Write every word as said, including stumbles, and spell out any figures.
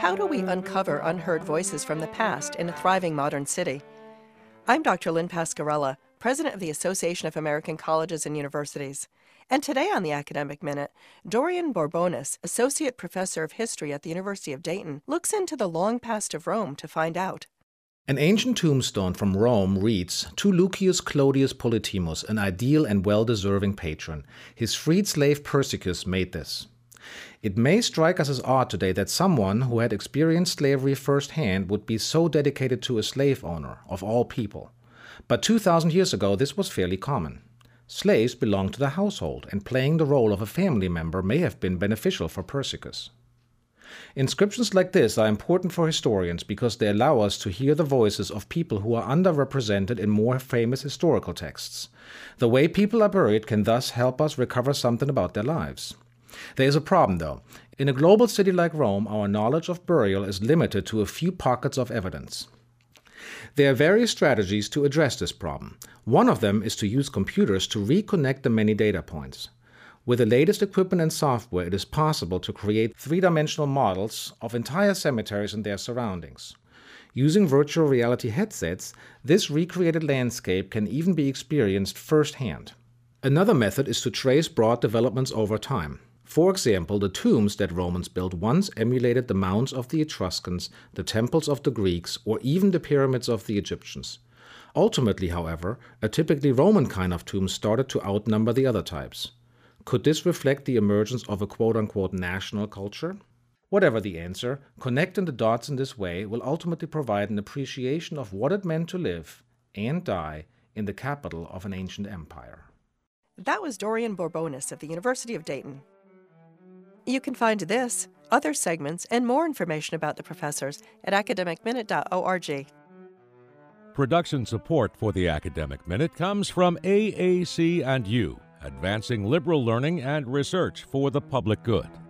How do we uncover unheard voices from the past in a thriving modern city? I'm Doctor Lynn Pascarella, President of the Association of American Colleges and Universities. And today on the Academic Minute, Dorian Bourbonis, Associate Professor of History at the University of Dayton, looks into the long past of Rome to find out. An ancient tombstone from Rome reads, "To Lucius Clodius Polytimus, an ideal and well-deserving patron, his freed slave Persicus made this." It may strike us as odd today that someone who had experienced slavery firsthand would be so dedicated to a slave owner, of all people. But two thousand years ago, this was fairly common. Slaves belonged to the household, and playing the role of a family member may have been beneficial for Persicus. Inscriptions like this are important for historians because they allow us to hear the voices of people who are underrepresented in more famous historical texts. The way people are buried can thus help us recover something about their lives. There is a problem, though. In a global city like Rome, our knowledge of burial is limited to a few pockets of evidence. There are various strategies to address this problem. One of them is to use computers to reconnect the many data points. With the latest equipment and software, it is possible to create three-dimensional models of entire cemeteries and their surroundings. Using virtual reality headsets, this recreated landscape can even be experienced firsthand. Another method is to trace broad developments over time. For example, the tombs that Romans built once emulated the mounds of the Etruscans, the temples of the Greeks, or even the pyramids of the Egyptians. Ultimately, however, a typically Roman kind of tomb started to outnumber the other types. Could this reflect the emergence of a quote-unquote national culture? Whatever the answer, connecting the dots in this way will ultimately provide an appreciation of what it meant to live and die in the capital of an ancient empire. That was Dorian Bourbonis of the University of Dayton. You can find this, other segments, and more information about the professors at academic minute dot org. Production support for the Academic Minute comes from A A C and U, advancing liberal learning and research for the public good.